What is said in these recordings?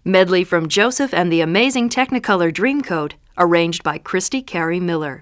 Medley from Joseph and the Amazing Technicolor Dreamcoat, arranged by Christy Carey Miller.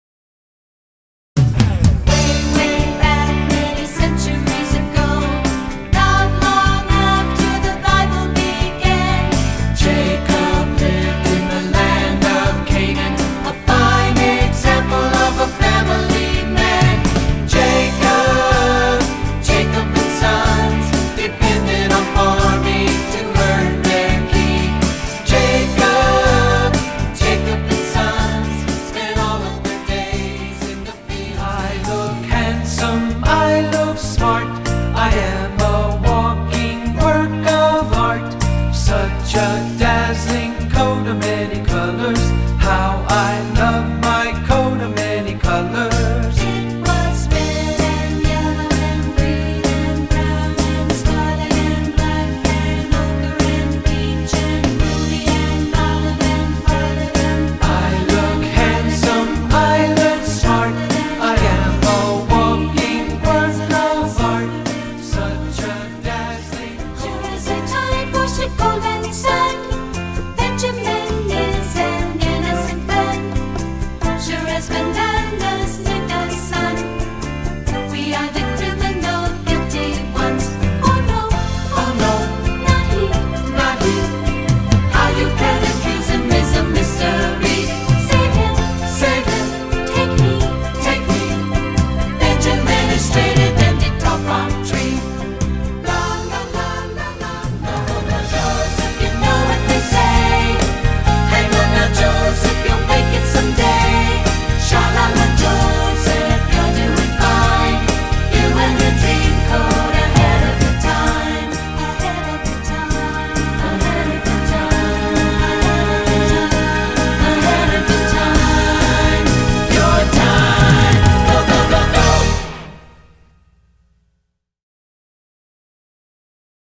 I look smart, I am a walking work of art, such a dazzling